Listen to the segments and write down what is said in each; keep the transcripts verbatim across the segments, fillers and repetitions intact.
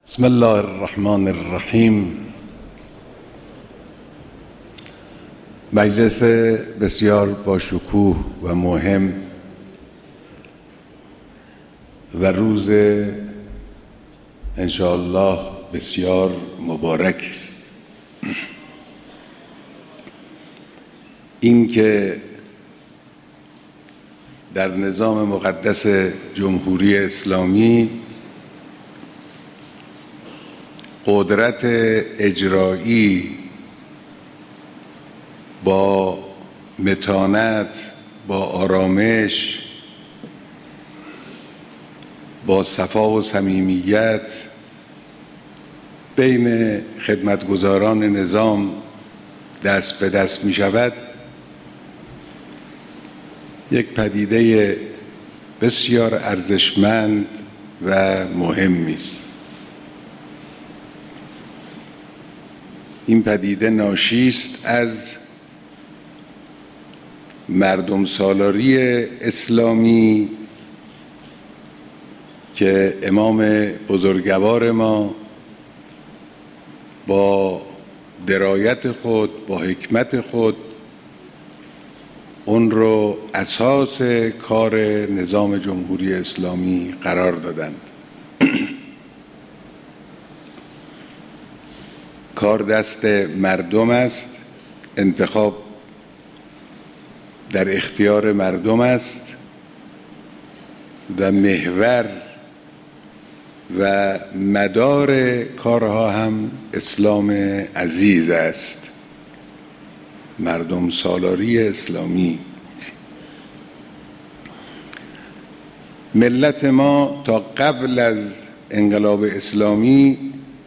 بسم الله الرحمن الرحیم. مجلس بسیار باشکوه و مهم و روز انشاءالله بسیار مبارک است. این که در نظام مقدس جمهوری اسلامی قدرت اجرایی با متانت، با آرامش، با صفا و صمیمیت بین خدمتگزاران نظام دست به دست می شود، یک پدیده بسیار ارزشمند و مهمی است. این پدیده ناشی است از مردم سالاری اسلامی که امام بزرگوار ما با درایت خود، با حکمت خود اون رو اساس کار نظام جمهوری اسلامی قرار دادند. کار دست مردم است، انتخاب در اختیار مردم است و محور و مدار کارها هم اسلام عزیز است، مردم سالاری اسلامی. ملت ما تا قبل از انقلاب اسلامی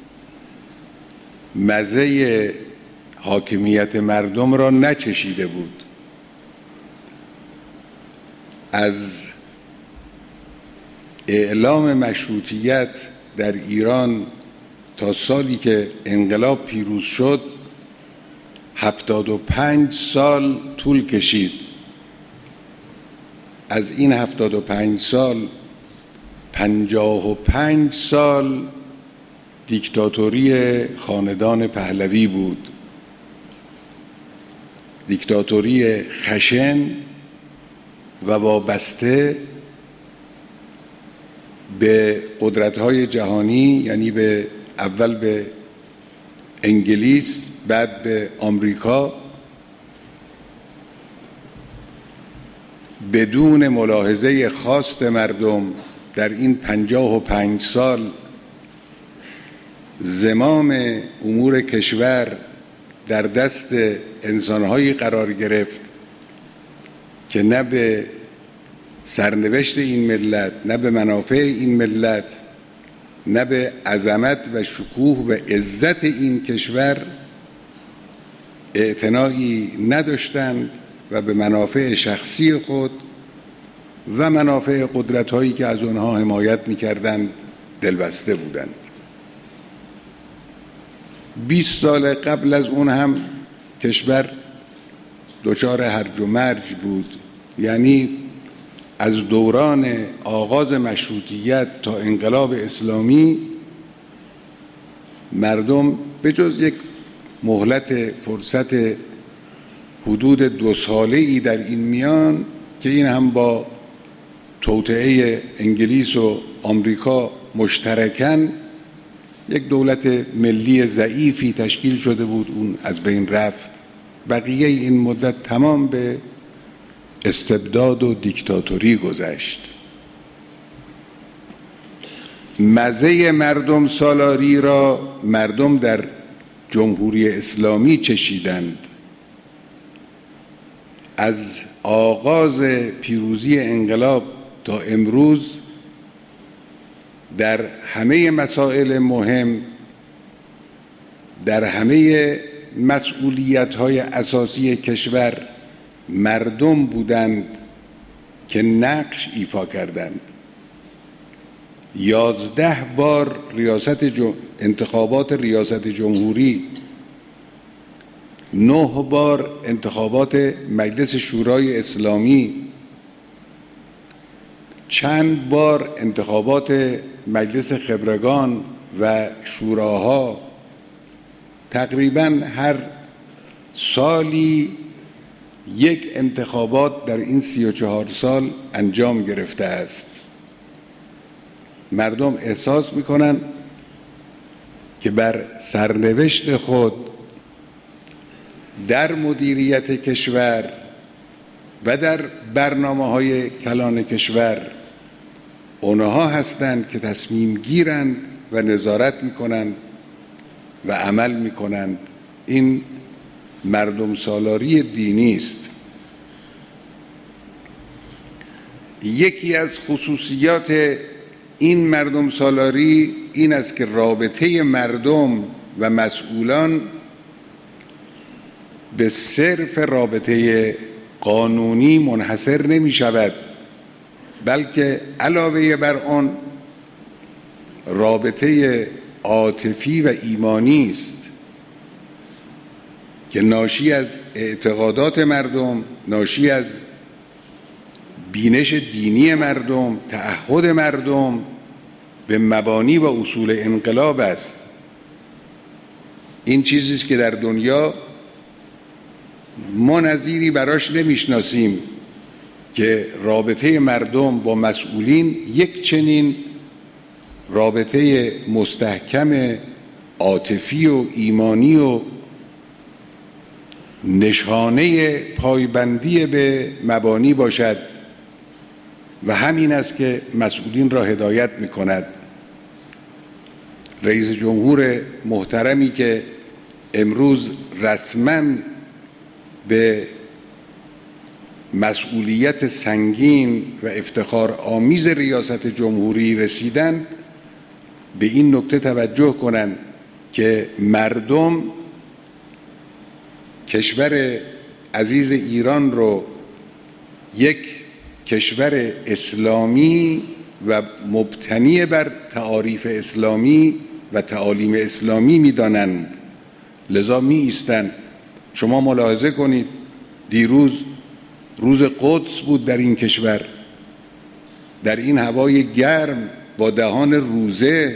مزه حاکمیت مردم را نچشیده بود. از اعلام مشروطیت در ایران تا سالی که انقلاب پیروز شد هفتاد و پنج سال طول کشید. از این هفتاد و پنج سال پنجاه و پنج سال دیکتاتوری خاندان پهلوی بود، دیکتاتوری خشن و وابسته به قدرت‌های جهانی، یعنی به اول به انگلیس، بعد به آمریکا، بدون ملاحظه خواست مردم. در این پنجاه و پنج سال زمام امور کشور در دست انسان‌هایی قرار گرفت که نه به سرنوشت این ملت، نه به منافع این ملت، نه به عظمت و شکوه و عزت این کشور اعتنایی نداشتند و به منافع شخصی خود و منافع قدرت‌هایی که از آنها حمایت می‌کردند دلبسته بودند. بیست سال قبل از اون هم کشور دچار هرج و مرج بود، یعنی از دوران آغاز مشروطیت تا انقلاب اسلامی مردم به جز یک مهلت فرصت حدود دو ساله ای در این میان که این هم با توطئه انگلیس و آمریکا مشترکاً یک دولت ملی ضعیفی تشکیل شده بود، اون از بین رفت. بقیه این مدت تمام به استبداد و دیکتاتوری گذشت. مزه مردم سالاری را مردم در جمهوری اسلامی چشیدند. از آغاز پیروزی انقلاب تا امروز در همه مسائل مهم، در همه مسئولیت‌های اساسی کشور مردم بودند که نقش ایفا کردند. یازده بار ریاست جم... انتخابات ریاست جمهوری، نه بار انتخابات مجلس شورای اسلامی، چند بار انتخابات مجلس خبرگان و شوراها تقریبا هر سالی یک انتخابات در این سی و چهار سال انجام گرفته است. مردم احساس میکنن که بر سرنوشت خود در مدیریت کشور و در برنامه‌های کلان کشور اونها هستند که تصمیم گیرند و نظارت میکنند و عمل میکنند. این مردم سالاری دینی است. یکی از خصوصیات این مردم سالاری این است که رابطه مردم و مسئولان به صرف رابطه قانونی منحصر نمی شود، بلکه علاوه بر آن رابطه عاطفی و ایمانی است که ناشی از اعتقادات مردم، ناشی از بینش دینی مردم، تعهد مردم به مبانی و اصول انقلاب است. این چیزی است که در دنیا ما نظیری براش نمیشناسیم که رابطه مردم با مسئولین یک چنین رابطه مستحکم عاطفی و ایمانی و نشانه پایبندی به مبانی باشد و همین است که مسئولین را هدایت می کند. رئیس جمهور محترمی که امروز رسما به مسئولیت سنگین و افتخار آمیز ریاست جمهوری رسیدن به این نکته توجه کنند که مردم کشور عزیز ایران رو یک کشور اسلامی و مبتنی بر تعاریف اسلامی و تعالیم اسلامی می‌دانند، لذا می ایستند. شما ملاحظه کنید دیروز روز قدس بود در این کشور، در این هوای گرم با دهان روزه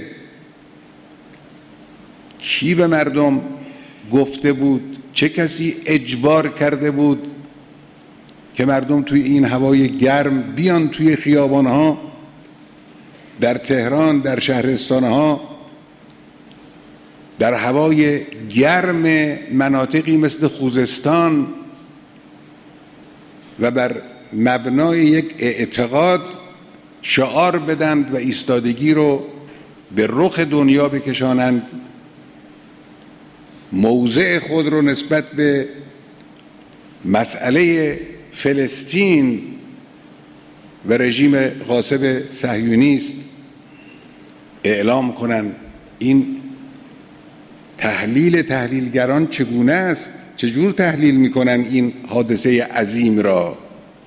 کی به مردم گفته بود؟ چه کسی اجبار کرده بود که مردم توی این هوای گرم بیان توی خیابانها در تهران، در شهرستانها، در هوای گرم مناطقی مثل خوزستان و بر مبنای یک اعتقاد شعار بدند و ایستادگی رو به رخ دنیا بکشانند، موضع خود رو نسبت به مسئله فلسطین و رژیم غاصب صهیونیست اعلام کنند. این تحلیل تحلیلگران چگونه است؟ چجور تحلیل میکنن این حادثه عظیم را؟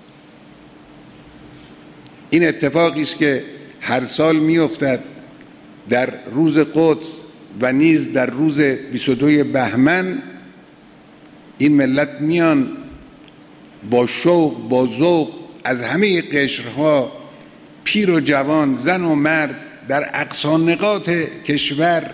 این اتفاقی است که هر سال میافتد در روز قدس و نیز در روز بیست و دو بهمن. این ملت میان با شوق، با ذوق از همه قشرها، پیر و جوان، زن و مرد، در اقصی نقاط کشور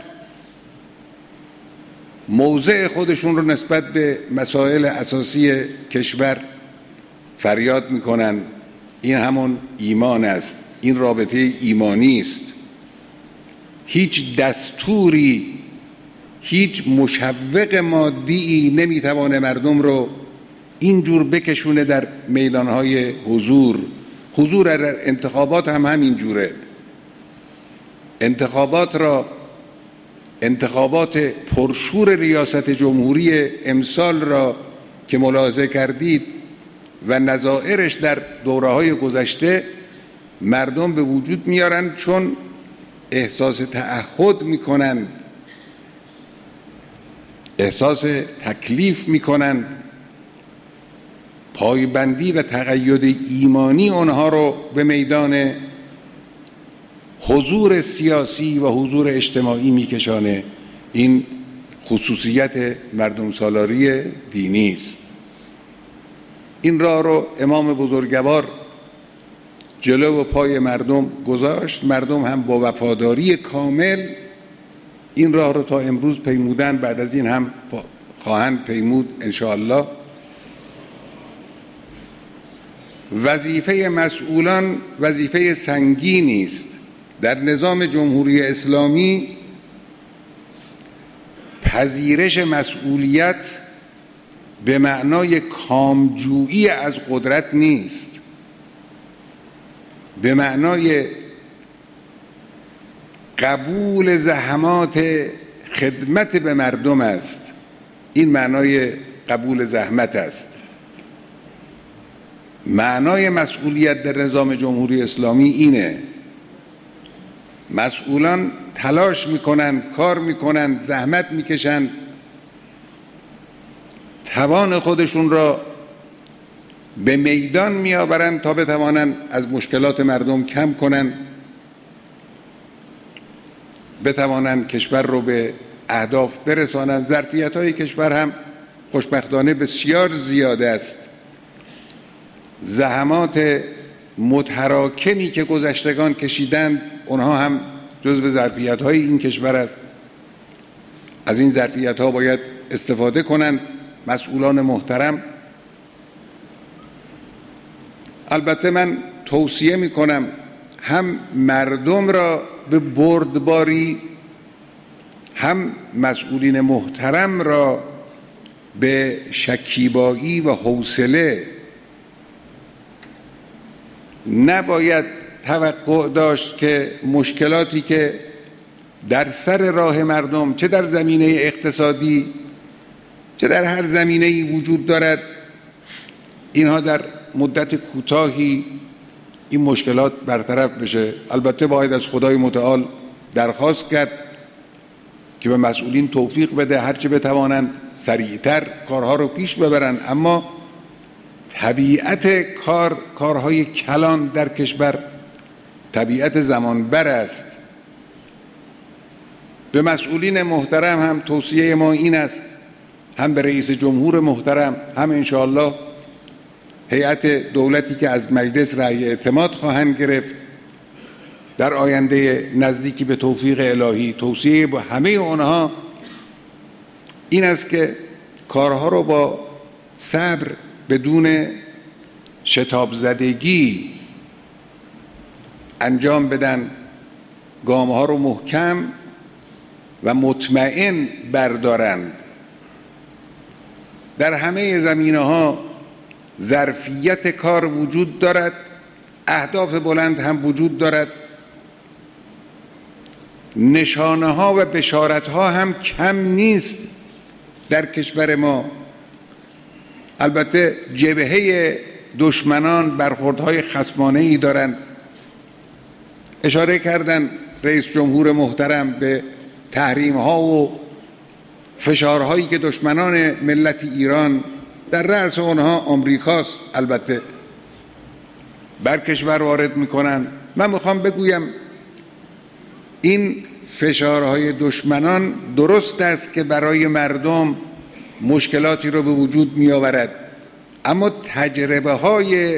موضع خودشون رو نسبت به مسائل اساسی کشور فریاد میکنن. این همون ایمان است، این رابطه ایمانی است. هیچ دستوری، هیچ مشوق مادی نمیتوانه مردم رو اینجور بکشونه در میدانهای حضور. حضور در انتخابات هم همین جوره. انتخابات را انتخابات پرشور ریاست جمهوری امسال را که ملاحظه کردید و نظائرش در دوره‌های گذشته مردم به وجود میارن چون احساس تعهد میکنند، احساس تکلیف میکنند، پایبندی و تقید ایمانی آنها رو به میدان حضور سیاسی و حضور اجتماعی میکشانه. این خصوصیت مردم سالاری دینی است. این راه رو امام بزرگوار جلو و پای مردم گذاشت. مردم هم با وفاداری کامل این راه رو تا امروز پیمودن، بعد از این هم خواهند پیمود انشاءالله. وظیفه مسئولان وظیفه سنگینی است. در نظام جمهوری اسلامی پذیرش مسئولیت به معنای کامجویی از قدرت نیست، به معنای قبول زحمات خدمت به مردم است. این معنای قبول زحمت است. معنای مسئولیت در نظام جمهوری اسلامی اینه: مسئولان تلاش میکنند، کار میکنند، زحمت میکشند، توان خودشون را به میدان میآورند تا بتوانند از مشکلات مردم کم کنند، بتوانند کشور رو به اهداف برسانند. ظرفیت‌های کشور هم خوشبختانه بسیار زیاده است. زحمات متراکمی که گذشتگان کشیدند، اونها هم جزو ظرفیت‌های این کشور است. از این ظرفیت‌ها باید استفاده کنند مسئولان محترم. البته من توصیه می‌کنم هم مردم را به بردباری، هم مسئولین محترم را به شکیبایی و حوصله. نباید توقع داشت که مشکلاتی که در سر راه مردم، چه در زمینه اقتصادی چه در هر زمینه‌ای وجود دارد، اینها در مدت کوتاهی این مشکلات برطرف بشه. البته باید از خدای متعال درخواست کرد که به مسئولین توفیق بده هرچه بتوانند سریعتر کارها رو پیش ببرند. اما طبیعت کار، کارهای کلان در کشور طبیعت زمانبر است. به مسئولین محترم هم توصیه ما این است، هم به رئیس جمهور محترم، هم انشاءالله هیئت دولتی که از مجلس رأی اعتماد خواهند گرفت در آینده نزدیکی به توفیق الهی، توصیه با همه اونها این است که کارها رو با صبر، بدون شتاب زدگی انجام بدن، گامها رو محکم و مطمئن بردارند. در همه زمینه‌ها ظرفیت کار وجود دارد، اهداف بلند هم وجود دارد، نشانه ها و بشارت ها هم کم نیست در کشور ما. البته جبهه دشمنان برخوردهای خصمانه ای دارند. اشاره کردن رئیس جمهور محترم به تحریم ها و فشارهایی که دشمنان ملت ایران، در رأس آنها آمریکاست، البته بر کشور وارد میکنن. من میخوام بگویم این فشارهای دشمنان درست است که برای مردم مشکلاتی رو به وجود می آورد، اما تجربه های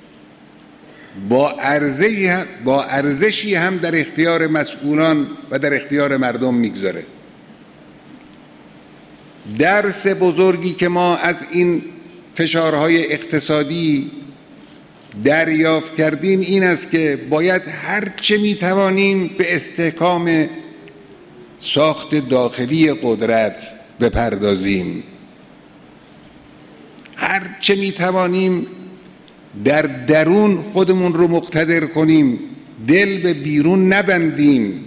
با ارزشی هم, با ارزشی هم در اختیار مسئولان و در اختیار مردم میگذاره. درس بزرگی که ما از این فشارهای اقتصادی دریافت کردیم این است که باید هر چه میتوانیم به استحکام ساخت داخلی قدرت بپردازیم، هر چه میتوانیم در درون خودمون رو مقتدر کنیم، دل به بیرون نبندیم.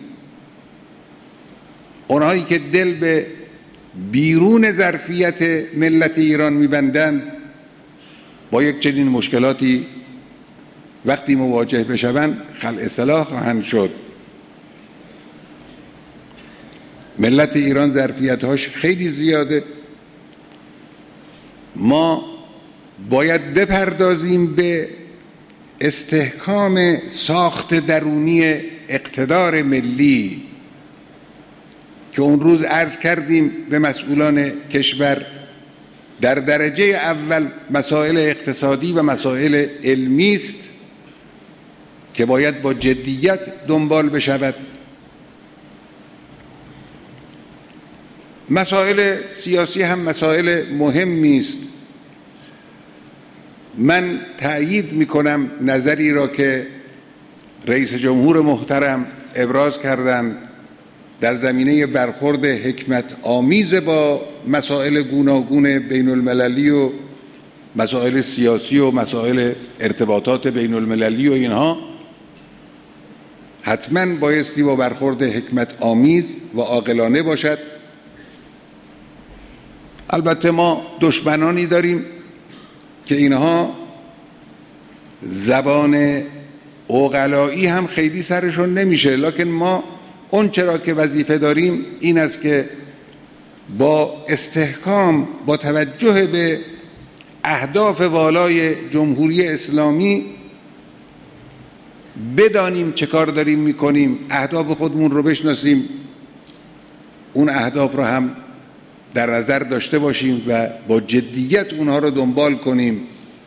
اونهایی که دل به بیرون ظرفیت ملت ایران میبندند با یک چنین مشکلاتی وقتی مواجه بشوند خلع اصلاح خواهند شد. ملت ایران ظرفیت‌هاش خیلی زیاده. ما باید بپردازیم به استحکام ساخت درونی اقتدار ملی که اون روز عرض کردیم به مسئولان کشور در درجه اول مسائل اقتصادی و مسائل علمی است که باید با جدیت دنبال بشود. مسائل سیاسی هم مسائل مهمی است. من تأیید میکنم نظری را که رئیس جمهور محترم ابراز کردند در زمینه برخورد حکمت آمیز با مسائل گوناگون بین المللی و مسائل سیاسی و مسائل ارتباطات بین المللی و اینها. حتما بایستی با برخورد حکمت آمیز و عاقلانه باشد. البته ما دشمنانی داریم که اینها زبان عقلایی هم خیلی سرشون نمیشه، لکن ما اون چرا که وظیفه داریم این است که با استحکام، با توجه به اهداف والای جمهوری اسلامی بدانیم چه کار داریم میکنیم، اهداف خودمون رو بشناسیم، اون اهداف رو هم در نظر داشته باشیم و با جدیت اونها رو دنبال کنیم.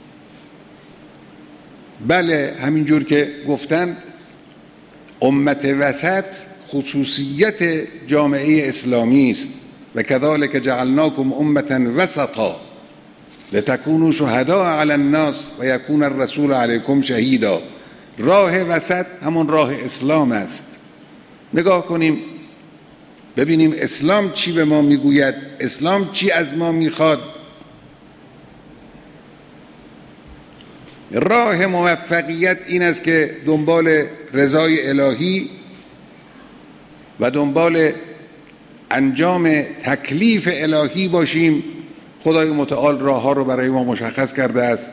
بله، همینجور که گفتند امت وسط خصوصیت جامعه اسلامی است و کذالک جعلناکم امة وسطا لتکونوا شهداء علی الناس و یکون الرسول علیکم شهیدا. راه وسط همون راه اسلام است. نگاه کنیم ببینیم اسلام چی به ما میگوید، اسلام چی از ما میخواد. راه موفقیت این است که دنبال رضای الهی و دنبال انجام تکلیف الهی باشیم. خدای متعال راه ها رو برای ما مشخص کرده است.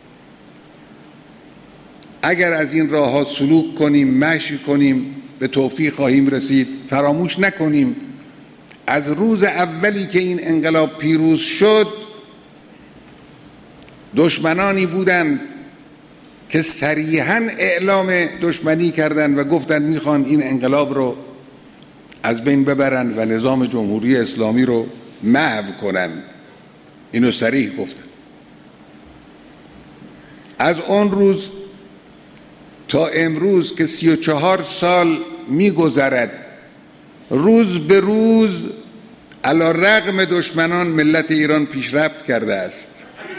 اگر از این راه ها سلوک کنیم، مشی کنیم، به توفیق خواهیم رسید. فراموش نکنیم از روز اولی که این انقلاب پیروز شد دشمنانی بودند که صریحاً اعلام دشمنی کردند و گفتند میخوان این انقلاب رو از بین ببرند و نظام جمهوری اسلامی رو محو کنند. اینو صریح گفتند. از اون روز تا امروز که سی و چهار سال میگذرد، روز به روز علی رغم دشمنان ملت ایران پیشرفت کرده است.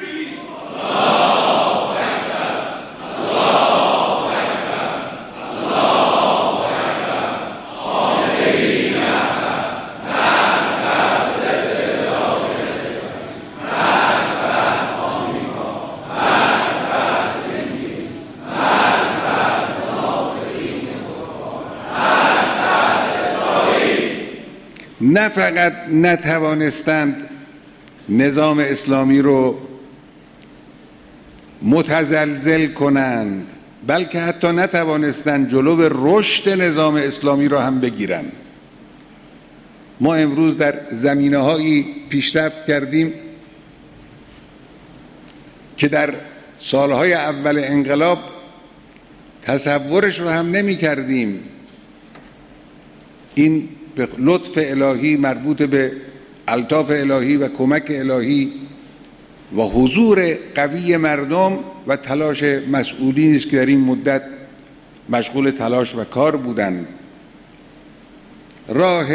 نه فقط نتوانستند نظام اسلامی رو متزلزل کنند، بلکه حتی نتوانستند جلو رشد نظام اسلامی رو هم بگیرند. ما امروز در زمینه‌هایی پیشرفت کردیم که در سالهای اول انقلاب تصورش رو هم نمی کردیم. این به لطف الهی مربوط به الطاف الهی و کمک الهی و حضور قوی مردم و تلاش مسئولین است که در این مدت مشغول تلاش و کار بودند. راه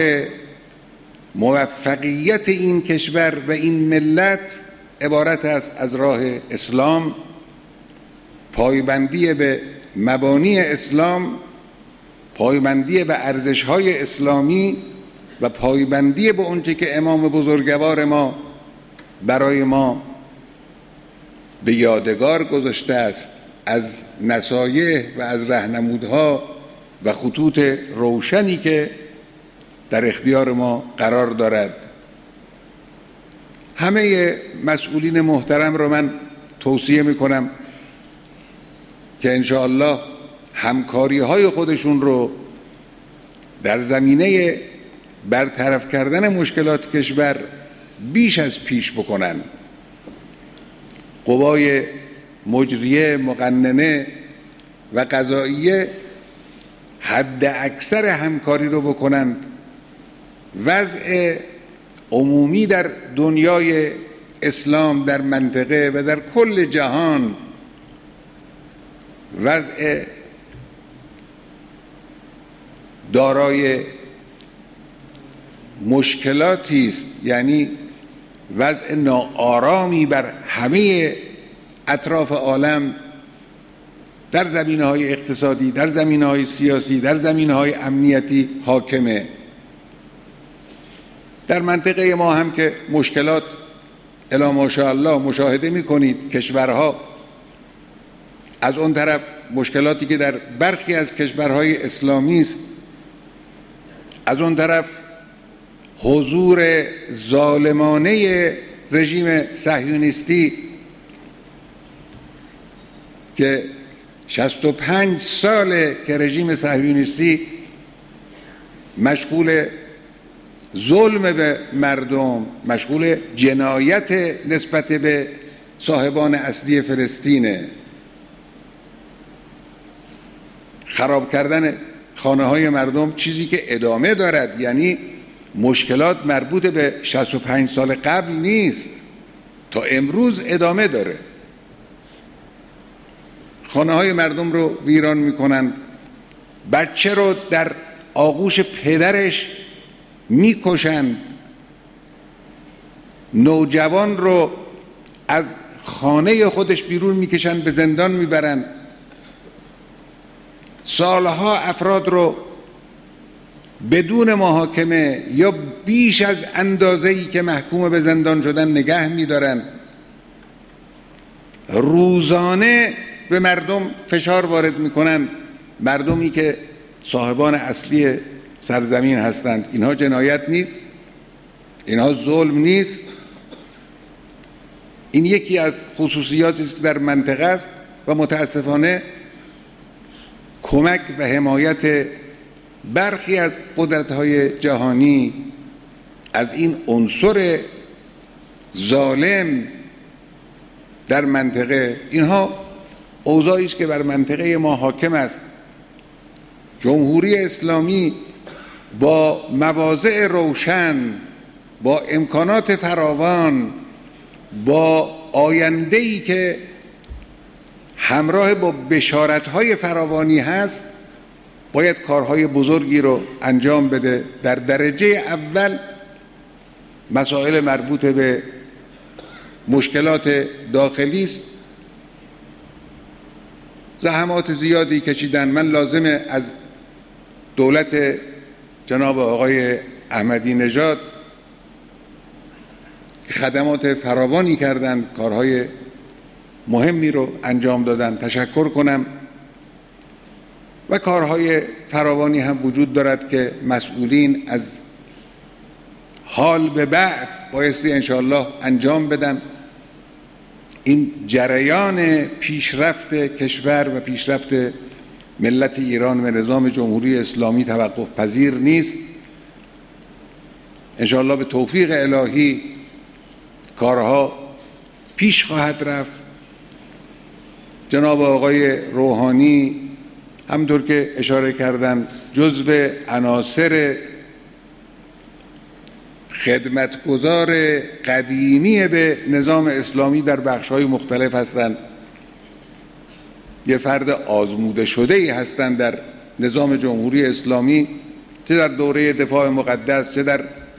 موفقیت این کشور و این ملت عبارت است از راه اسلام، پایبندی به مبانی اسلام، پایبندی به ارزش‌های اسلامی و پایبندی به اونچه که امام بزرگوار ما برای ما به یادگار گذاشته است از نصایح و از راهنمودها و خطوط روشنی که در اختیار ما قرار دارد. همه مسئولین محترم رو من توصیه میکنم که انشاءالله همکاری های خودشون رو در زمینه برطرف کردن مشکلات کشور بیش از پیش بکنن. قوای مجریه، مقننه و قضاییه حد اکثر همکاری رو بکنن. وضع عمومی در دنیای اسلام، در منطقه و در کل جهان وضع دارای مشکلاتی است، یعنی وضع ناآرامی بر همه اطراف عالم در زمینه‌های اقتصادی، در زمینه‌های سیاسی، در زمینه‌های امنیتی حاکمه. در منطقه ما هم که مشکلات الی ماشاءالله مشاهده می‌کنید، کشورها از اون طرف مشکلاتی که در برخی از کشورهای اسلامی است، از اون طرف حضور ظالمانه رژیم صهیونیستی که شصت و پنج ساله که رژیم صهیونیستی مشغول ظلم به مردم، مشغول جنایت نسبت به صاحبان اصلی فلسطینه، خراب کردن خانه های مردم، چیزی که ادامه دارد. یعنی مشکلات مربوط به شصت و پنج سال قبل نیست، تا امروز ادامه داره. خانه های مردم رو ویران میکنن، بچه رو در آغوش پدرش میکشند، نوجوان رو از خانه خودش بیرون میکشن، به زندان میبرن، سالها افراد رو بدون محاکمه یا بیش از اندازه‌ای که محکوم به زندان شدن نگه می‌دارن. روزانه به مردم فشار وارد می‌کنن، مردمی که صاحبان اصلی سرزمین هستند. اینها جنایت نیست؟ اینها ظلم نیست؟ این یکی از خصوصیاتی است که در منطقه است و متاسفانه کمک و حمایت برخی از قدرت‌های جهانی از این عنصر ظالم در منطقه، اینها اوضاعی است که بر منطقه ما حاکم است. جمهوری اسلامی با مواضع روشن، با امکانات فراوان، با آینده‌ای که همراه با بشارت‌های فراوانی هست، باید کارهای بزرگی رو انجام بده. در درجه اول مسائل مربوط به مشکلات داخلی است. زحمات زیادی کشیدن. من لازمه از دولت جناب آقای احمدی نژاد که خدمات فراوانی کردند، کارهای مهمی رو انجام دادن، تشکر کنم. و کارهای فراوانی هم وجود دارد که مسئولین از حال به بعد بایستی انشاءالله انجام بدن. این جریان پیشرفت کشور و پیشرفت ملت ایران و نظام جمهوری اسلامی توقف پذیر نیست. انشاءالله به توفیق الهی کارها پیش خواهد رفت. جناب آقای روحانی همونطور که اشاره کردن جزو عناصر خدمتگزار قدیمی به نظام اسلامی در بخش‌های مختلف هستند. یه فرد آزموده شده‌ای هستند در نظام جمهوری اسلامی، چه در دوره دفاع مقدس، چه در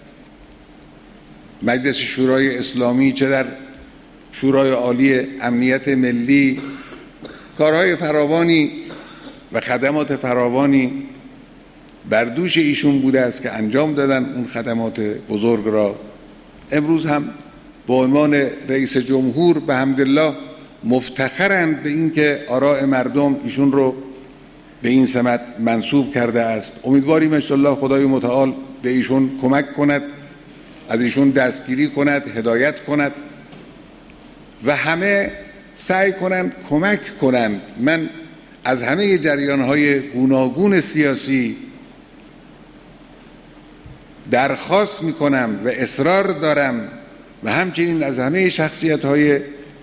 مجلس شورای اسلامی، چه در شورای عالی امنیت ملی. کارهای فراوانی و خدمات فراوانی بر دوش ایشون بوده است که انجام دادن اون خدمات بزرگ را. امروز هم به عنوان رئیس جمهور به حمدالله مفتخرند به اینکه آراء مردم ایشون رو به این سمت منصوب کرده است. امیدواریم انشاءالله خدای متعال به ایشون کمک کند، از ایشون دستگیری کند، هدایت کند و همه سعی کنند کمک کنند. من از همه جریان‌های گوناگون سیاسی درخواست می‌کنم و اصرار دارم و همچنین از همه شخصیت‌های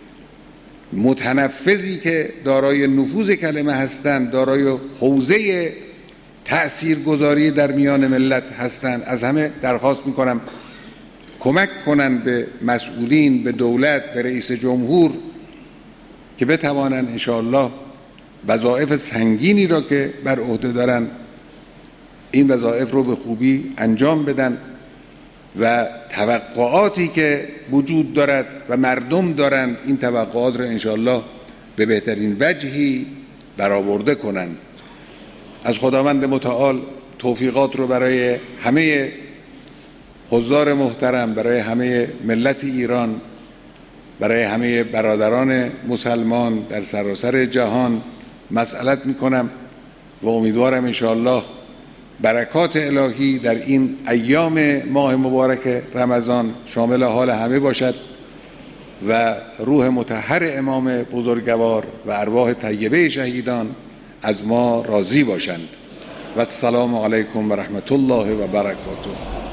متنفذی که دارای نفوذ کلمه هستند، دارای حوزه تأثیرگذاری در میان ملت هستند، از همه درخواست می‌کنم کمک کنند به مسئولین، به دولت، به رئیس جمهور که بتوانند انشاءالله وظایف سنگینی را که بر عهده دارن این وظایف رو به خوبی انجام بدن و توقعاتی که وجود دارد و مردم دارند این توقعات را انشاءالله به بهترین وجهی برآورده کنند. از خداوند متعال توفیقات رو برای همه حضار محترم، برای همه ملت ایران، برای همه برادران مسلمان در سراسر جهان مسئلت میکنم و امیدوارم انشاءالله برکات الهی در این ایام ماه مبارک رمضان شامل حال همه باشد و روح مطهر امام بزرگوار و ارواح طیبه شهیدان از ما راضی باشند. و السلام علیکم و رحمت الله و برکاته.